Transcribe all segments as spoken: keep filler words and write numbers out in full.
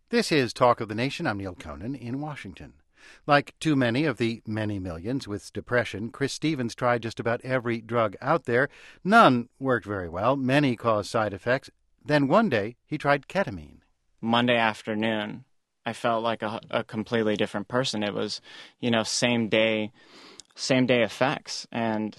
This is Talk of the Nation. I'm Neil Conan in Washington. Like too many of the many millions with depression, Chris Stevens tried just about every drug out there. None worked very well. Many caused side effects. Then one day, he tried ketamine. Monday afternoon, I felt like a, a completely different person. It was, you know, same day, same day effects. And,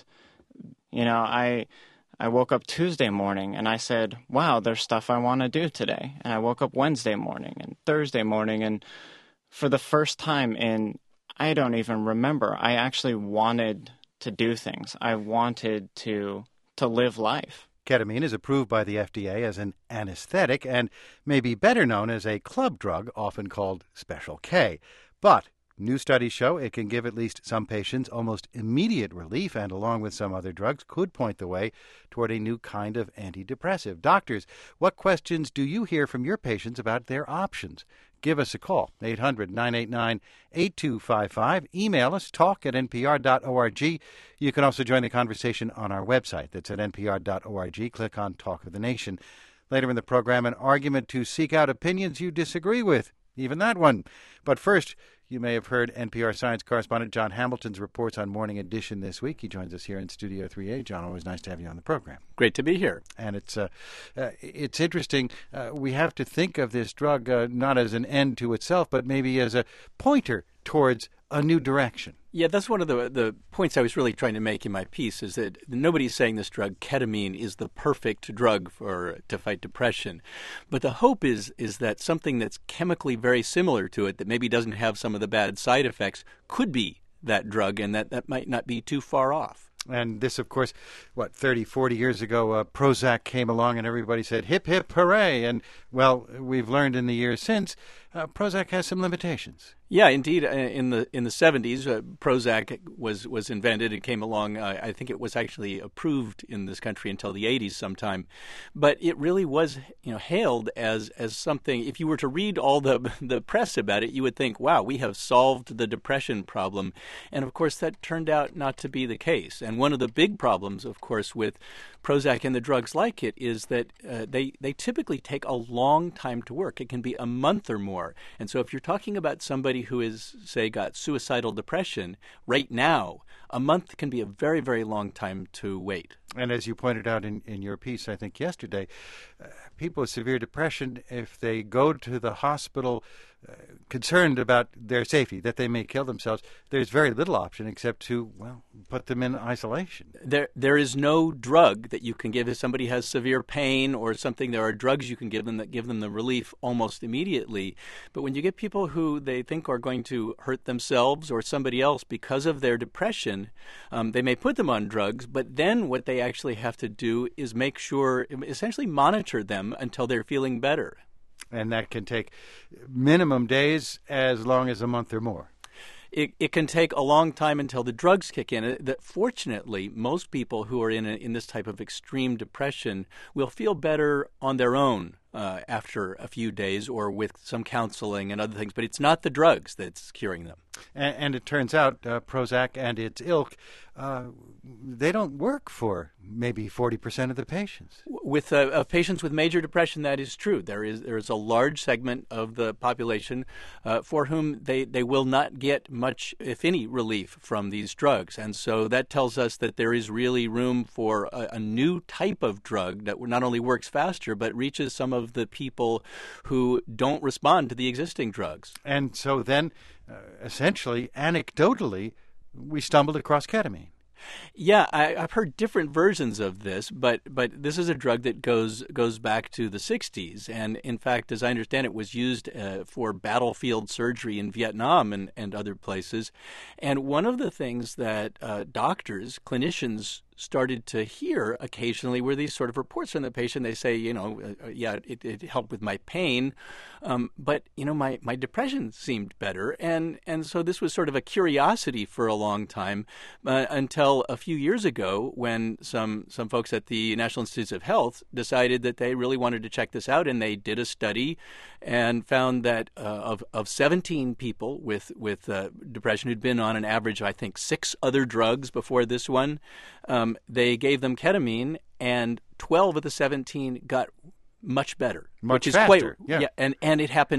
you know, I... I woke up Tuesday morning and I said, wow, there's stuff I want to do today. And I woke up Wednesday morning and Thursday morning. And for the first time in, I don't even remember, I actually wanted to do things. I wanted to to live life. Ketamine is approved by the F D A as an anesthetic and may be better known as a club drug, often called Special K. But new studies show it can give at least some patients almost immediate relief and, along with some other drugs, could point the way toward a new kind of antidepressive. Doctors, what questions do you hear from your patients about their options? Give us a call, eight hundred, nine eight nine, eight two five five. Email us, talk at n p r dot org. You can also join the conversation on our website. That's at n p r dot org. Click on Talk of the Nation. Later in the program, an argument to seek out opinions you disagree with, even that one. But first, you may have heard N P R science correspondent John Hamilton's reports on Morning Edition this week. He joins us here in Studio three A. John, always nice to have you on the program. Great to be here. And it's uh, uh, it's interesting. Uh, we have to think of this drug uh, not as an end to itself, but maybe as a pointer towards a new direction. Yeah, that's one of the the points I was really trying to make in my piece, is that nobody's saying this drug, ketamine, is the perfect drug for to fight depression. But the hope is is that something that's chemically very similar to it, that maybe doesn't have some of the bad side effects, could be that drug, and that, that might not be too far off. And this, of course, what, thirty, forty years ago, uh, Prozac came along and everybody said, hip, hip, hooray. And, well, we've learned in the years since, uh, Prozac has some limitations. Yeah, indeed. In the in the seventies, uh, Prozac was was invented. It came along. Uh, I think it was actually approved in this country until the eighties sometime, but it really was, you know, hailed as as something. If you were to read all the the press about it, you would think, "Wow, we have solved the depression problem," and of course, that turned out not to be the case. And one of the big problems, of course, with Prozac and the drugs like it is that uh, they they typically take a long time to work. It can be a month or more. And so, if you're talking about somebody who is, say, got suicidal depression, right now, a month can be a very, very long time to wait. And as you pointed out in, in your piece, I think yesterday, uh, people with severe depression, if they go to the hospital uh, concerned about their safety, that they may kill themselves, there's very little option except to, well, put them in isolation. There, there is no drug that you can give if somebody has severe pain or something. There are drugs you can give them that give them the relief almost immediately. But when you get people who they think are going to hurt themselves or somebody else because of their depression, um, they may put them on drugs, but then what they actually have to do is make sure, essentially monitor them until they're feeling better. And that can take minimum days as long as a month or more. It, it can take a long time until the drugs kick in. That fortunately, most people who are in a, in this type of extreme depression will feel better on their own uh, after a few days or with some counseling and other things. But it's not the drugs that's curing them. And, and it turns out uh, Prozac and its ilk, uh, they don't work for maybe forty percent of the patients. With uh, of patients with major depression, that is true. There is there is a large segment of the population uh, for whom they, they will not get much, if any, relief from these drugs. And so that tells us that there is really room for a, a new type of drug that not only works faster, but reaches some of the people who don't respond to the existing drugs. And so then, uh, essentially, anecdotally, we stumbled across ketamine. Yeah, I, I've heard different versions of this, but but this is a drug that goes goes back to the sixties, and in fact, as I understand it, was used uh, for battlefield surgery in Vietnam and, and other places. And one of the things that uh, doctors, clinicians, started to hear occasionally were these sort of reports from the patient. They say, you know, uh, yeah, it, it helped with my pain, um, but, you know, my, my depression seemed better. And, and so this was sort of a curiosity for a long time uh, until a few years ago when some, some folks at the National Institutes of Health decided that they really wanted to check this out. And they did a study and found that uh, of, of seventeen people with, with uh, depression who'd been on an average, I think, six other drugs before this one, um, they gave them ketamine, and twelve of the seventeen got much better. Much which is faster, quite, yeah. yeah. And, and it happened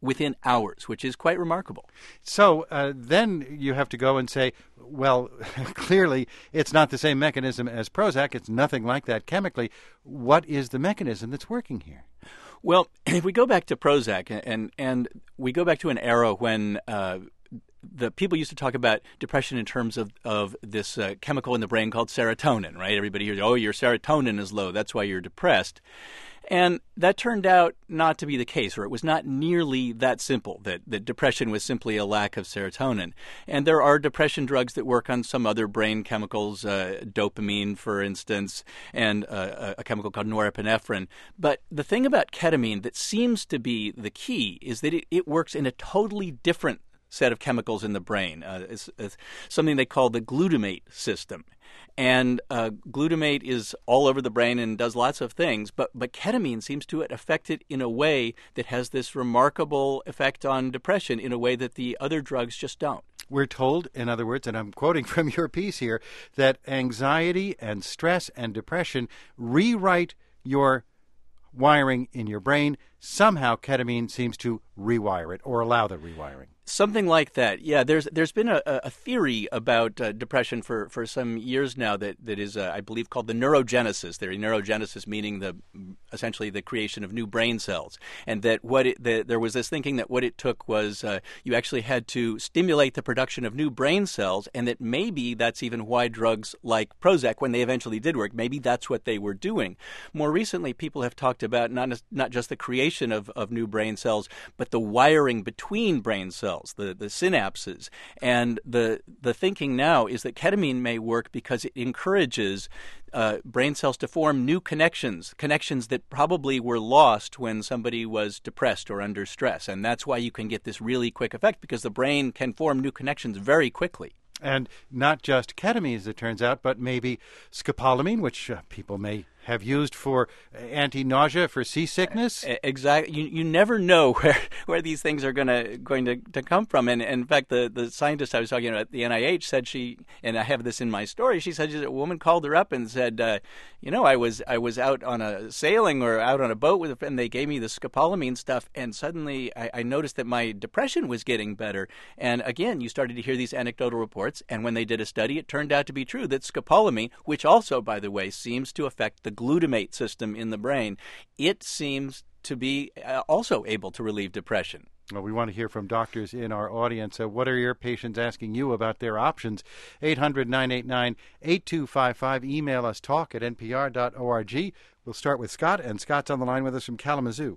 within hours, which is quite remarkable. So uh, then you have to go and say, well, clearly it's not the same mechanism as Prozac. It's nothing like that chemically. What is the mechanism that's working here? Well, if we go back to Prozac and and we go back to an era when uh, the people used to talk about depression in terms of, of this uh, chemical in the brain called serotonin, right? Everybody hears, oh, your serotonin is low. That's why you're depressed. And that turned out not to be the case, or it was not nearly that simple, that, that depression was simply a lack of serotonin. And there are depression drugs that work on some other brain chemicals, uh, dopamine, for instance, and uh, a chemical called norepinephrine. But the thing about ketamine that seems to be the key is that it, it works in a totally different set of chemicals in the brain. Uh, it's, it's something they call the glutamate system. And uh, glutamate is all over the brain and does lots of things, but, but ketamine seems to affect it in a way that has this remarkable effect on depression in a way that the other drugs just don't. We're told, in other words, and I'm quoting from your piece here, that anxiety and stress and depression rewrite your wiring in your brain. Somehow ketamine seems to rewire it or allow the rewiring. Something like that. Yeah, there's there's been a, a theory about uh, depression for, for some years now that, that is, uh, I believe, called the neurogenesis theory. Neurogenesis meaning the essentially the creation of new brain cells. And that what it, the, there was this thinking that what it took was uh, you actually had to stimulate the production of new brain cells, and that maybe that's even why drugs like Prozac, when they eventually did work, maybe that's what they were doing. More recently, people have talked about not, not just the creation of, of new brain cells, but the wiring between brain cells, the, the synapses. And the the thinking now is that ketamine may work because it encourages uh, brain cells to form new connections, connections that probably were lost when somebody was depressed or under stress. And that's why you can get this really quick effect, because the brain can form new connections very quickly. And not just ketamine, as it turns out, but maybe scopolamine, which uh, people may have used for anti-nausea, for seasickness. Exactly. You you never know where, where these things are gonna going to, to come from. And, and in fact, the, the scientist I was talking about at the N I H said she, and I have this in my story, she said a woman called her up and said, uh, you know, I was I was out on a sailing or out on a boat with a friend, they gave me the scopolamine stuff, and suddenly I, I noticed that my depression was getting better. And again, you started to hear these anecdotal reports, and when they did a study, it turned out to be true that scopolamine, which also, by the way, seems to affect the glutamate system in the brain, it seems to be uh, also able to relieve depression. Well, we want to hear from doctors in our audience. Uh, what are your patients asking you about their options? eight hundred, nine eight nine, eight two five five. Email us, talk at n p r dot org. We'll start with Scott, and Scott's on the line with us from Kalamazoo.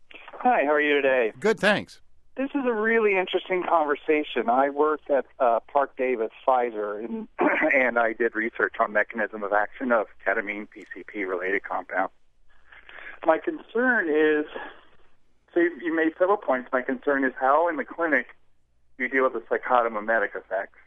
Hi, how are you today? Good, thanks. This is a really interesting conversation. I worked at uh, Park Davis, Pfizer, and, and I did research on mechanism of action of ketamine, P C P-related compounds. My concern is, so you, you made several points. My concern is how in the clinic you deal with the psychotomimetic effects.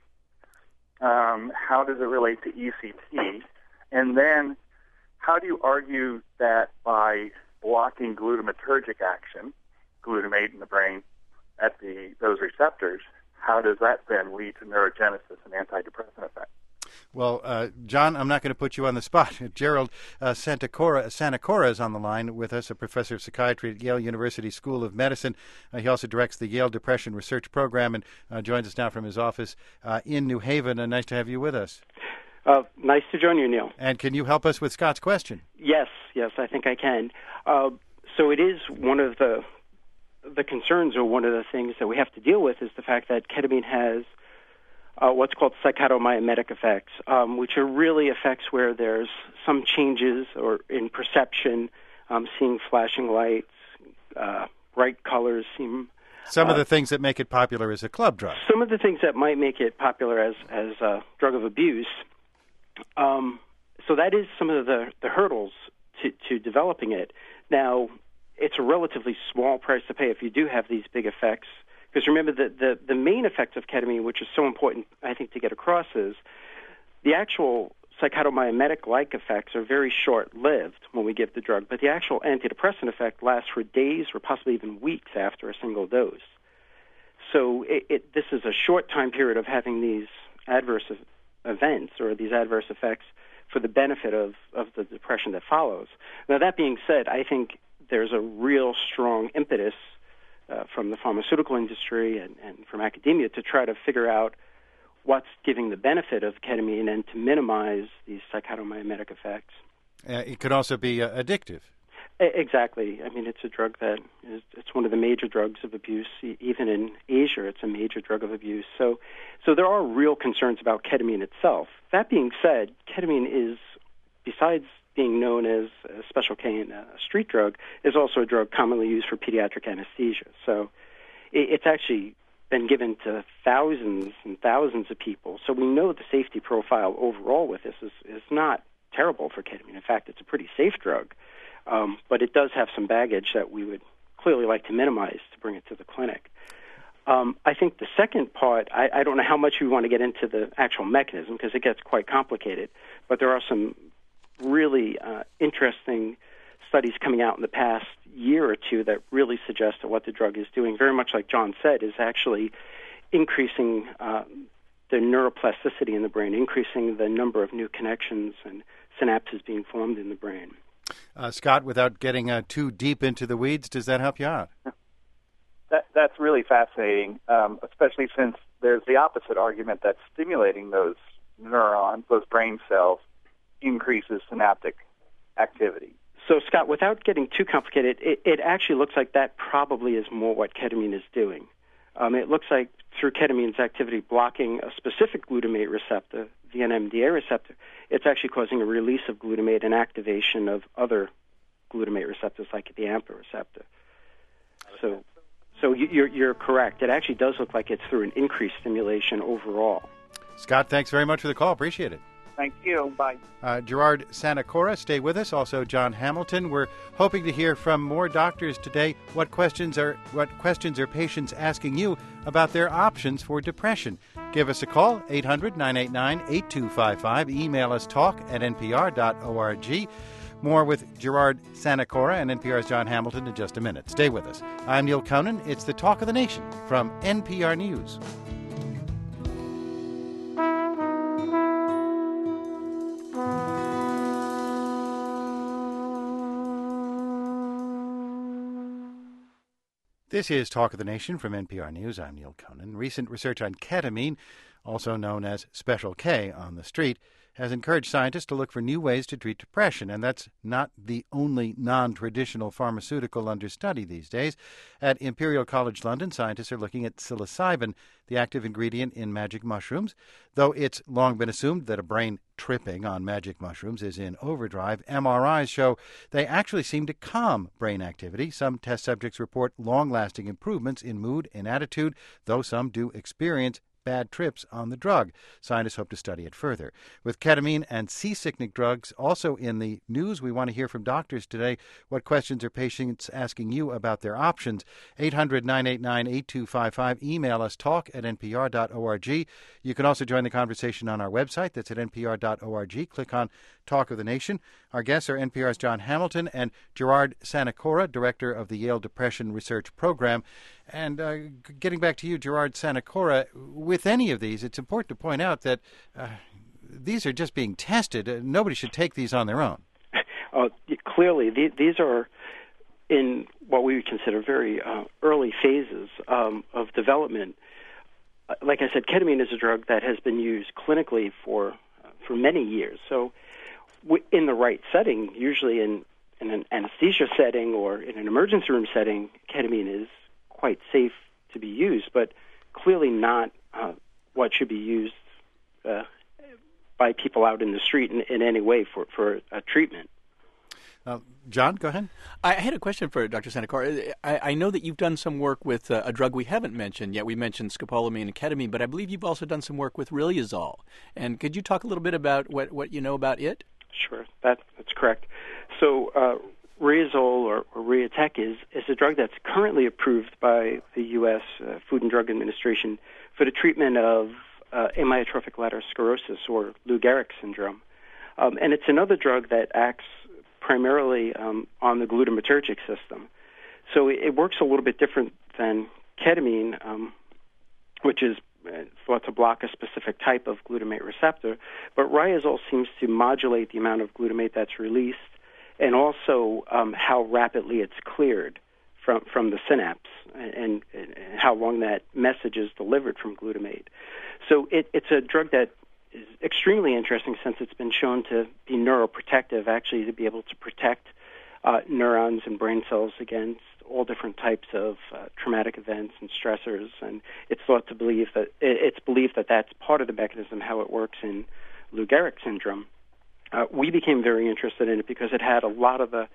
Um, how does it relate to E C T? And then how do you argue that by blocking glutamatergic action, glutamate in the brain, at the those receptors, how does that then lead to neurogenesis and antidepressant effect? Well, uh, John, I'm not going to put you on the spot. Gerald uh, Santacora, Santacora is on the line with us, a professor of psychiatry at Yale University School of Medicine. Uh, he also directs the Yale Depression Research Program and uh, joins us now from his office uh, in New Haven. Uh, nice to have you with us. Uh, nice to join you, Neil. And can you help us with Scott's question? Yes, yes, I think I can. Uh, so it is one of the the concerns, or one of the things that we have to deal with, is the fact that ketamine has uh, what's called psychotomimetic effects, um, which are really effects where there's some changes or in perception, um, seeing flashing lights, uh, bright colors, seem some uh, of the things that make it popular as a club drug. Some of the things that might make it popular as as a drug of abuse. Um, so that is some of the, the hurdles to, to developing it. Now, it's a relatively small price to pay if you do have these big effects. Because remember, the, the, the main effect of ketamine, which is so important, I think, to get across, is the actual psychotomimetic-like effects are very short-lived when we give the drug, but the actual antidepressant effect lasts for days or possibly even weeks after a single dose. So it, it, this is a short time period of having these adverse events or these adverse effects for the benefit of, of the depression that follows. Now, that being said, I think there's a real strong impetus uh, from the pharmaceutical industry and, and from academia to try to figure out what's giving the benefit of ketamine and to minimize these psychotomimetic effects. Uh, it could also be uh, addictive. Exactly. I mean, it's a drug that is, it's one of the major drugs of abuse. Even in Asia, it's a major drug of abuse. So, so there are real concerns about ketamine itself. That being said, ketamine is, besides being known as a Special K and a street drug, is also a drug commonly used for pediatric anesthesia. So it, it's actually been given to thousands and thousands of people. So we know the safety profile overall with this is, is not terrible for ketamine. In fact, it's a pretty safe drug. Um, but it does have some baggage that we would clearly like to minimize to bring it to the clinic. Um, I think the second part, I, I don't know how much we want to get into the actual mechanism because it gets quite complicated, but there are some really uh, interesting studies coming out in the past year or two that really suggest that what the drug is doing, very much like John said, is actually increasing uh, the neuroplasticity in the brain, increasing the number of new connections and synapses being formed in the brain. Uh, Scott, without getting uh, too deep into the weeds, does that help you out? That, that's really fascinating, um, especially since there's the opposite argument that stimulating those neurons, those brain cells, increases synaptic activity. So, Scott, without getting too complicated, it, it actually looks like that probably is more what ketamine is doing. Um, it looks like through ketamine's activity blocking a specific glutamate receptor, the N M D A receptor, it's actually causing a release of glutamate and activation of other glutamate receptors like the AMPA receptor. So so you're, you're correct. It actually does look like it's through an increased stimulation overall. Scott, thanks very much for the call. Appreciate it. Thank you. Bye. Uh, Gerard Sanacora, stay with us. Also, John Hamilton. We're hoping to hear from more doctors today. What questions are what questions are patients asking you about their options for depression? Give us a call, eight hundred, nine eight nine, eight two five five. Email us talk at n p r dot org. More with Gerard Sanacora and N P R's John Hamilton in just a minute. Stay with us. I'm Neil Conan. It's the Talk of the Nation from N P R News. This is Talk of the Nation from N P R News. I'm Neil Conan. Recent research on ketamine, also known as Special K on the street, has encouraged scientists to look for new ways to treat depression, and that's not the only non-traditional pharmaceutical under study these days. At Imperial College London, scientists are looking at psilocybin, the active ingredient in magic mushrooms. Though it's long been assumed that a brain tripping on magic mushrooms is in overdrive, M R Is show they actually seem to calm brain activity. Some test subjects report long-lasting improvements in mood and attitude, though some do experience bad trips on the drug. Scientists hope to study it further. With ketamine and seasicknick drugs also in the news, we want to hear from doctors today. What questions are patients asking you about their options? eight hundred, nine eight nine, eight two five five. Email us talk at n p r dot org. You can also join the conversation on our website. That's at n p r dot org. Click on Talk of the Nation. Our guests are N P R's John Hamilton and Gerard Sanacora, director of the Yale Depression Research Program. And uh, getting back to you, Gerard Sanacora, with any of these, it's important to point out that uh, these are just being tested. Uh, nobody should take these on their own. Uh, clearly, th- these are in what we would consider very uh, early phases um, of development. Uh, like I said, ketamine is a drug that has been used clinically for uh, for many years. So w- in the right setting, usually in, in an anesthesia setting or in an emergency room setting, ketamine is quite safe to be used, but clearly not uh, what should be used uh, by people out in the street in, in any way for, for a treatment. Uh, John, go ahead. I had a question for Doctor Sanacora. I, I know that you've done some work with uh, a drug we haven't mentioned yet. We mentioned scopolamine and ketamine, but I believe you've also done some work with riluzole. And could you talk a little bit about what, what you know about it? Sure, that, that's correct. So uh, riluzole or, or Riatec is, is a drug that's currently approved by the U S Uh, Food and Drug Administration for the treatment of uh, amyotrophic lateral sclerosis or Lou Gehrig syndrome. Um, and it's another drug that acts primarily um, on the glutamatergic system. So it, it works a little bit different than ketamine, um, which is uh, thought to block a specific type of glutamate receptor. But riluzole seems to modulate the amount of glutamate that's released and also um, how rapidly it's cleared from from the synapse and, and how long that message is delivered from glutamate. So it, it's a drug that is extremely interesting since it's been shown to be neuroprotective, actually to be able to protect uh, neurons and brain cells against all different types of uh, traumatic events and stressors. And it's thought to believe that it's believed that that's part of the mechanism how it works in Lou Gehrig syndrome. Uh, we became very interested in it because it had a lot of the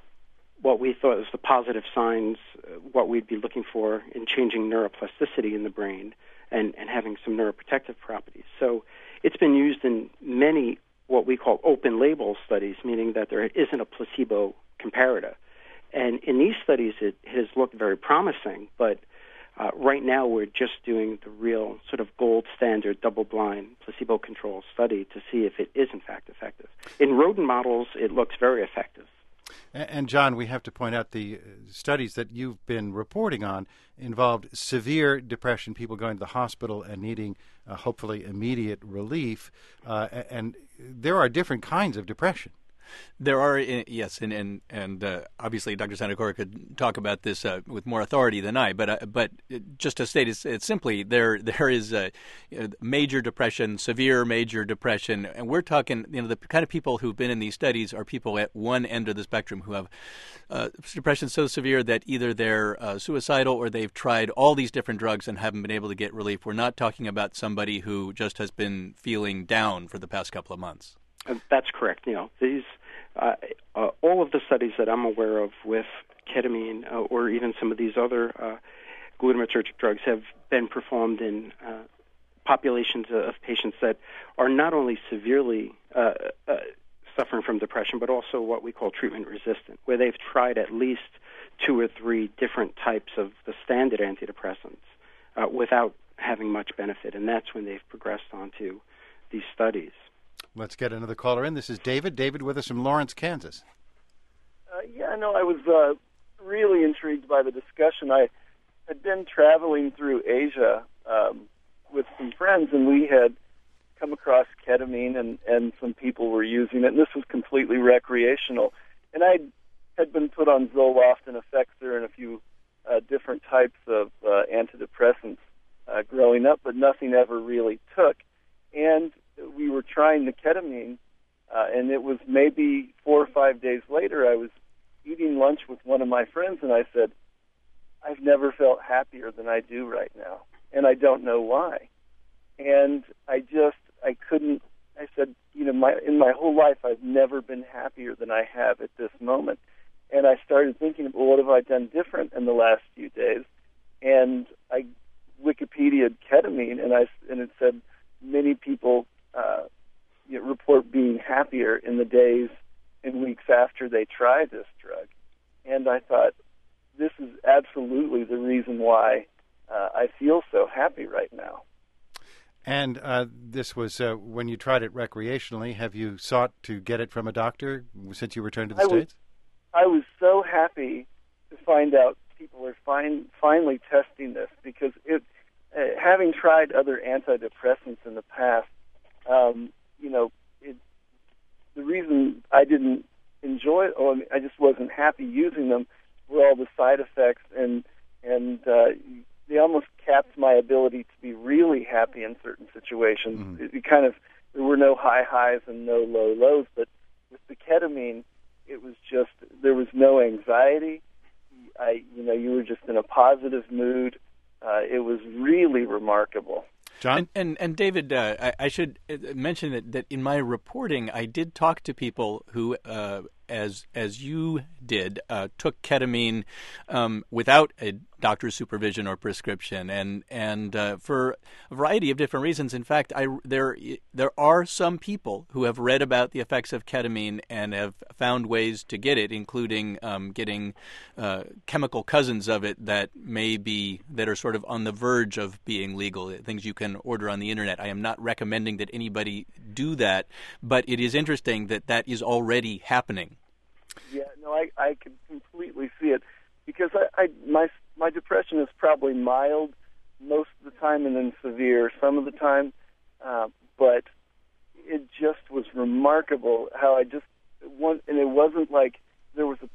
what we thought was the positive signs, uh, what we'd be looking for in changing neuroplasticity in the brain and, and having some neuroprotective properties. So it's been used in many what we call open label studies, meaning that there isn't a placebo comparator. And in these studies, it has looked very promising, but uh, right now we're just doing the real sort of gold standard double-blind placebo-controlled study to see if it is in fact effective. In rodent models, it looks very effective. And, John, we have to point out the studies that you've been reporting on involved severe depression, people going to the hospital and needing uh, hopefully immediate relief. Uh, and there are different kinds of depression. There are, yes, and and, and uh, obviously Doctor Sanacora could talk about this uh, with more authority than I. But uh, but just to state it, it simply, there there is a major depression, severe major depression, and we're talking, you know, the kind of people who've been in these studies are people at one end of the spectrum who have uh, depression so severe that either they're uh, suicidal or they've tried all these different drugs and haven't been able to get relief. We're not talking about somebody who just has been feeling down for the past couple of months. Uh, that's correct. You know, these uh, uh, all of the studies that I'm aware of with ketamine uh, or even some of these other uh, glutamatergic drugs have been performed in uh, populations of patients that are not only severely uh, uh, suffering from depression, but also what we call treatment resistant, where they've tried at least two or three different types of the standard antidepressants uh, without having much benefit, and that's when they've progressed onto these studies. Let's get another caller in. This is David. David with us from Lawrence, Kansas. Uh, yeah, no, I was uh, really intrigued by the discussion. I had been traveling through Asia um, with some friends, and we had come across ketamine, and, and some people were using it, and this was completely recreational. And I had been put on Zoloft and Effexor and a few uh, different types of uh, antidepressants uh, growing up, but nothing ever really took. And we were trying the ketamine, uh, and it was maybe four or five days later, I was eating lunch with one of my friends, and I said, I've never felt happier than I do right now, and I don't know why. And I just, I couldn't, I said, you know, my in my whole life, I've never been happier than I have at this moment. And I started thinking, well, what have I done different in the last few days? And I Wikipedia'd ketamine, and I and it said many people uh, you know, report being happier in the days and weeks after they try this drug. And I thought, this is absolutely the reason why uh, I feel so happy right now. And uh, this was uh, when you tried it recreationally. Have you sought to get it from a doctor since you returned to the I States? Was, I was so happy to find out people are fin- finally testing this, because it, uh, having tried other antidepressants in the past, um, you know, it, the reason I didn't enjoy it, or I just wasn't happy using them, were all the side effects, and and uh, they almost capped my ability to be really happy in certain situations. Mm-hmm. It, it kind of, there were no high highs and no low lows, but with the ketamine, it was just, there was no anxiety. I, you know, you were just in a positive mood. Uh, it was really remarkable. John? And, and, and David, uh, I, I should mention that, that in my reporting, I did talk to people who, uh, as as you did, uh, took ketamine um, without a doctor's supervision or prescription, and and uh, for a variety of different reasons. In fact, I there there are some people who have read about the effects of ketamine and have found ways to get it, including um, getting uh, chemical cousins of it that may be that are sort of on the verge of being legal, things you can order on the internet. I am not recommending that anybody do that, but it is interesting that that is already happening. Yeah, no, I I can completely see it, because I, I my my depression is probably mild most of the time and then severe some of the time, uh, but it just was remarkable how I just one and it wasn't like there was a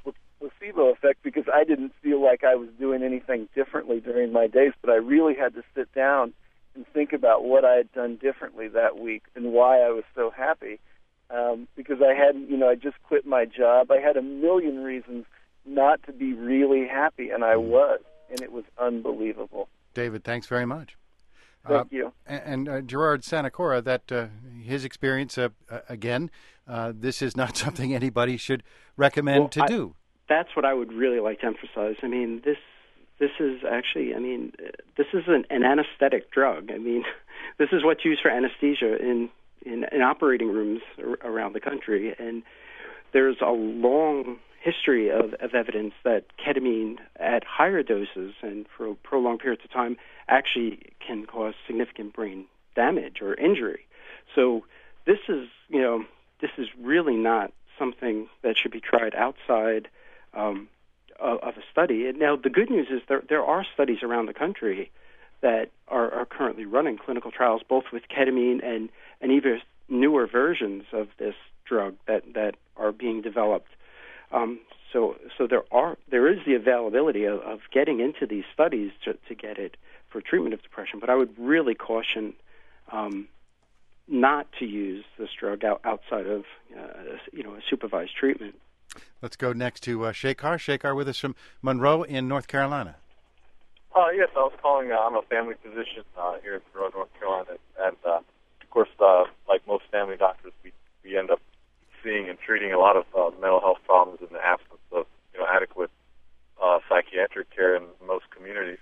placebo effect because I didn't feel like I was doing anything differently during my days, but I really had to sit down and think about what I had done differently that week and why I was so happy. Um, because I hadn't, you know, I just quit my job. I had a million reasons not to be really happy, and I was, and it was unbelievable. David, thanks very much. Thank uh, you. And uh, Gerard Sanacora, that uh, his experience, uh, uh, again, uh, this is not something anybody should recommend well, to I, do. That's what I would really like to emphasize. I mean, this this is actually, I mean, this is an, an anesthetic drug. I mean, this is what's used for anesthesia in, in, in operating rooms around the country, and there's a long history of, of evidence that ketamine at higher doses and for prolonged periods of time actually can cause significant brain damage or injury. So this is, you know, this is really not something that should be tried outside um, of, of a study. And now the good news is there there are studies around the country that are, are currently running clinical trials, both with ketamine and, and even newer versions of this drug that, that are being developed. Um, so, so there are there is the availability of, of getting into these studies to, to get it for treatment of depression. But I would really caution um, not to use this drug out, outside of uh, you know a supervised treatment. Let's go next to uh, Shekhar. Shekhar with us from Monroe in North Carolina. Uh, yes, I was calling. Uh, I'm a family physician uh, here in Monroe, North Carolina, and uh, of course, uh, like most family doctors, we we end up seeing and treating a lot of uh, mental health problems in the absence of you know adequate uh, psychiatric care in most communities.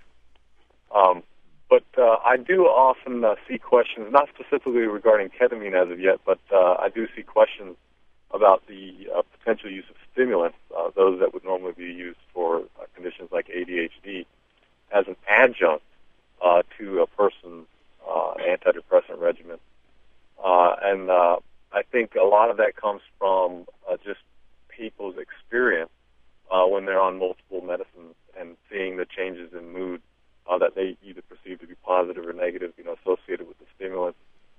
Um, but uh, I do often uh, see questions, not specifically regarding ketamine as of yet, but uh, I do see questions about the uh, potential use of stimulants, uh, those that would normally be used for uh, conditions like A D H D, as an adjunct uh, to a person's uh, antidepressant regimen. Uh, and uh, I think a lot of that comes from uh, just people's experience uh, when they're on multiple medicines and seeing the changes in mood uh, that they either perceive to be positive or negative, you know, associated with the stimulants.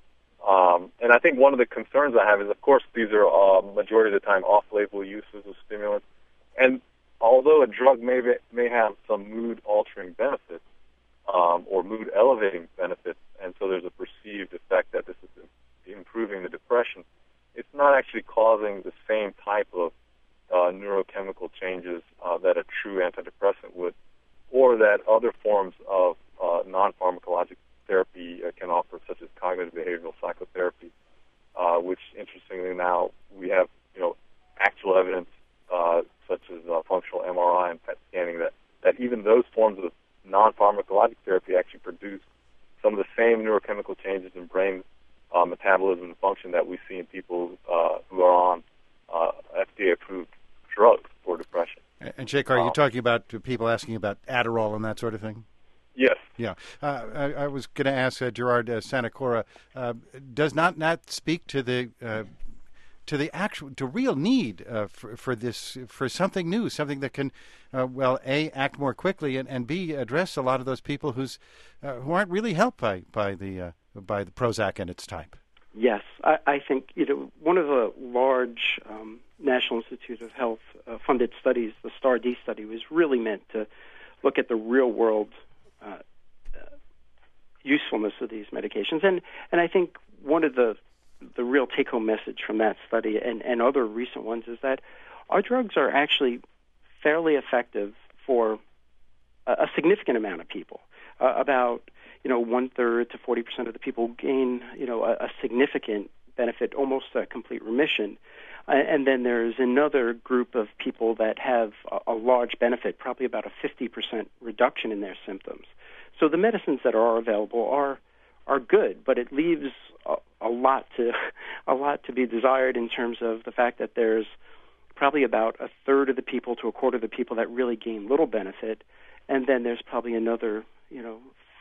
Um, and I think one of the concerns I have is, of course, these are uh, majority of the time off-label uses of stimulants. And although a drug may be, may have some mood-altering benefits um, or mood-elevating benefits, and so there's a perceived effect that this is improving the depression, it's not actually causing the same type of uh, neurochemical changes uh, that a true antidepressant would, or that other forms of uh, non-pharmacologic therapy uh, can offer, such as cognitive behavioral psychotherapy, uh, which, interestingly, now we have, you know, actual evidence, uh, such as uh, functional M R I and P E T scanning, that, that even those forms of non-pharmacologic therapy actually produce some of the same neurochemical changes in brain uh, metabolism and function that we see in people uh, who are on uh, F D A-approved drugs for depression. And, Shekhar, are you talking about people asking about Adderall and that sort of thing? Yes. Yeah. Uh, I, I was going to ask uh, Gerard uh, Sanacora, uh, does not that speak to the uh, to the actual, to real need uh, for, for this, for something new, something that can, uh, well, A, act more quickly, and, and B, address a lot of those people who's uh, who aren't really helped by by the uh, by the Prozac and its type? Yes, I, I think you know one of the large um, National Institute of Health uh, funded studies, the STAR-D study, was really meant to look at the real world uh, uh, usefulness of these medications, and and I think one of the the real take-home message from that study and, and other recent ones is that our drugs are actually fairly effective for a, a significant amount of people. Uh, about you know one third to forty percent of the people gain you know a, a significant benefit, almost a complete remission, uh, and then there's another group of people that have a, a large benefit, probably about a fifty percent reduction in their symptoms. So the medicines that are available are are good, but it leaves a, a lot to a lot to be desired in terms of the fact that there's probably about a third of the people to a quarter of the people that really gain little benefit, and then there's probably another you know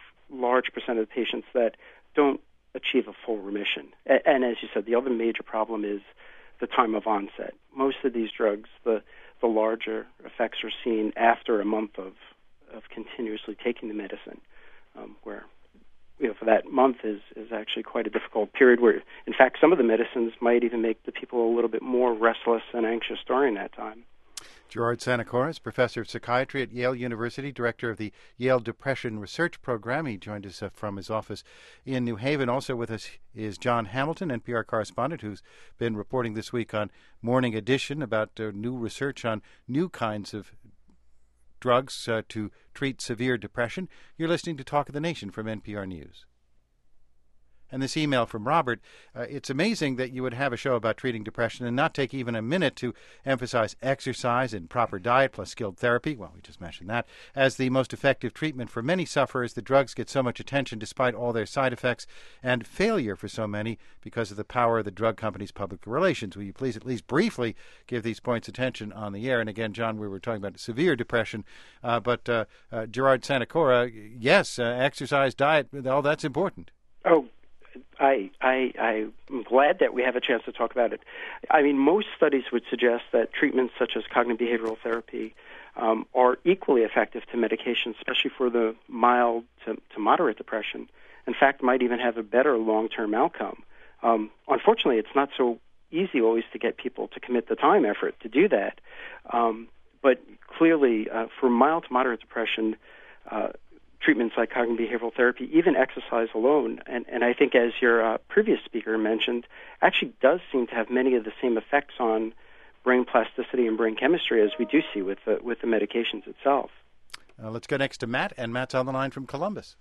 large percent of the patients that don't achieve a full remission. And, and as you said, the other major problem is the time of onset. Most of these drugs, the the larger effects are seen after a month of of continuously taking the medicine, um, where you know, for that month is, is actually quite a difficult period where, in fact, some of the medicines might even make the people a little bit more restless and anxious during that time. Gerard Sanacora is professor of psychiatry at Yale University, director of the Yale Depression Research Program. He joined us uh, from his office in New Haven. Also with us is John Hamilton, N P R correspondent, who's been reporting this week on Morning Edition about uh, new research on new kinds of drugs uh, to treat severe depression. You're listening to Talk of the Nation from N P R News. And this email from Robert, uh, it's amazing that you would have a show about treating depression and not take even a minute to emphasize exercise and proper diet plus skilled therapy, well, we just mentioned that, as the most effective treatment for many sufferers. The drugs get so much attention despite all their side effects and failure for so many because of the power of the drug companies' public relations. Will you please at least briefly give these points attention on the air? And again, John, we were talking about severe depression, uh, but uh, uh, Gerard Sanacora, yes, uh, exercise, diet, all that's important. Oh, I, I, I'm glad that we have a chance to talk about it. I mean, most studies would suggest that treatments such as cognitive behavioral therapy um, are equally effective to medication, especially for the mild to, to moderate depression. In fact, might even have a better long-term outcome. Um, unfortunately, it's not so easy always to get people to commit the time effort to do that. Um, but clearly, uh, for mild to moderate depression, uh, treatments like cognitive behavioral therapy, even exercise alone, and, and I think as your uh, previous speaker mentioned, actually does seem to have many of the same effects on brain plasticity and brain chemistry as we do see with the, with the medications itself. Uh, let's go next to Matt, and Matt's on the line from Columbus.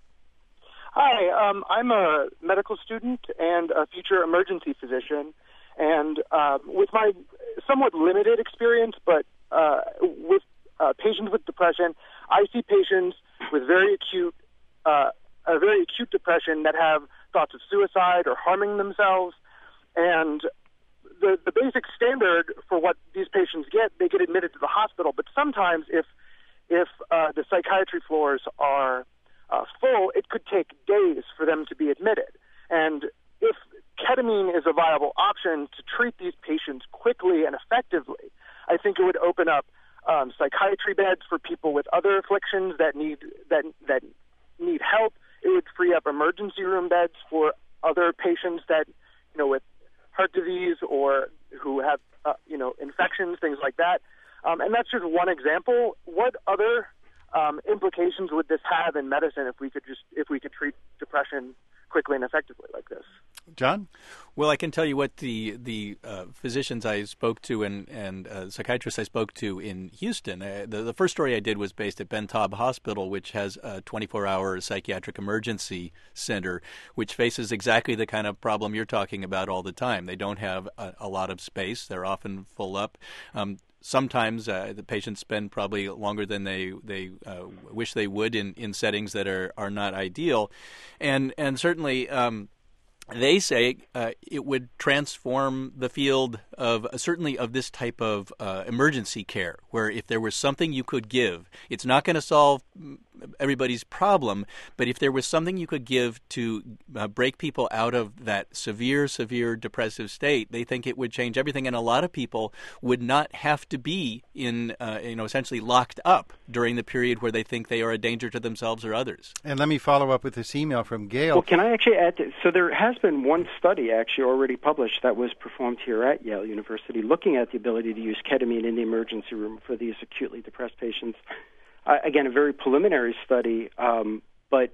Hi, um, I'm a medical student and a future emergency physician, and uh, with my somewhat limited experience, but uh, with uh, patients with depression, I see patients with very acute, uh, a very acute depression that have thoughts of suicide or harming themselves. And the, the basic standard for what these patients get, they get admitted to the hospital. But sometimes if, if uh, the psychiatry floors are uh, full, it could take days for them to be admitted. And if ketamine is a viable option to treat these patients quickly and effectively, I think it would open up Um, psychiatry beds for people with other afflictions that need that that need help. It would free up emergency room beds for other patients that, you know, with heart disease or who have, uh, you know, infections, things like that. Um, and that's just one example. What other um, implications would this have in medicine if we could just if we could treat depression quickly and effectively like this? John? Well, I can tell you what the the uh, physicians I spoke to and, and uh, psychiatrists I spoke to in Houston, uh, the, the first story I did was based at Ben Taub Hospital, which has a twenty-four hour psychiatric emergency center, which faces exactly the kind of problem you're talking about all the time. They don't have a, a lot of space. They're often full up. Um, Sometimes uh, the patients spend probably longer than they they uh, wish they would in, in settings that are, are not ideal, and and certainly um, they say uh, it would transform the field of uh, certainly of this type of uh, emergency care, where if there was something you could give, it's not going to solve everybody's problem, but if there was something you could give to uh, break people out of that severe, severe depressive state, they think it would change everything. And a lot of people would not have to be in, uh, you know, essentially locked up during the period where they think they are a danger to themselves or others. And let me follow up with this email from Gail. Well, can I actually add to, so there has been one study actually already published that was performed here at Yale University looking at the ability to use ketamine in the emergency room for these acutely depressed patients. Uh, again, a very preliminary study, um, but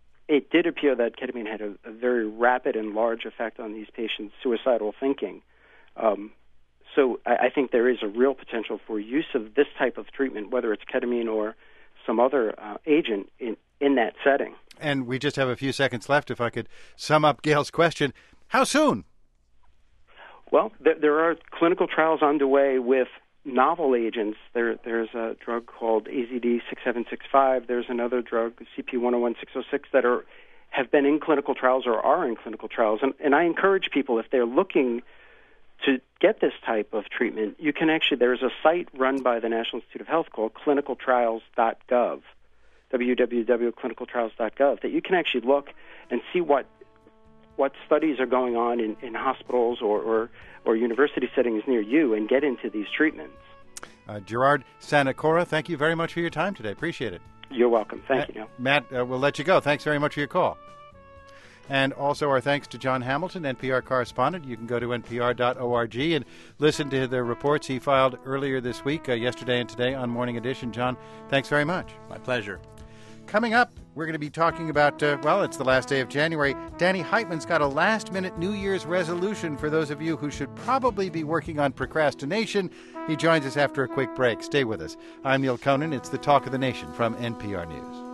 it did appear that ketamine had a, a very rapid and large effect on these patients' suicidal thinking. Um, so I, I think there is a real potential for use of this type of treatment, whether it's ketamine or some other uh, agent in, in that setting. And we just have a few seconds left. If I could sum up Gail's question, how soon? Well, th- there are clinical trials underway with novel agents. There, there's a drug called A Z D six seven six five. There's another drug, C P one oh one six oh six, that are have been in clinical trials or are in clinical trials. And, and I encourage people, if they're looking to get this type of treatment, you can actually, there's a site run by the National Institute of Health called clinical trials dot gov, w w w dot clinical trials dot gov, that you can actually look and see what what studies are going on in, in hospitals or, or, or university settings near you and get into these treatments. Uh, Gerard Sanacora, thank you very much for your time today. Appreciate it. You're welcome. Thank Ma- you. Neil. Matt, uh, we'll let you go. Thanks very much for your call. And also our thanks to John Hamilton, N P R correspondent. You can go to N P R dot org and listen to the reports he filed earlier this week, uh, yesterday and today on Morning Edition. John, thanks very much. My pleasure. Coming up, we're going to be talking about, uh, well, it's the last day of January. Danny Heitman's got a last-minute New Year's resolution for those of you who should probably be working on procrastination. He joins us after a quick break. Stay with us. I'm Neil Conan. It's the Talk of the Nation from N P R News.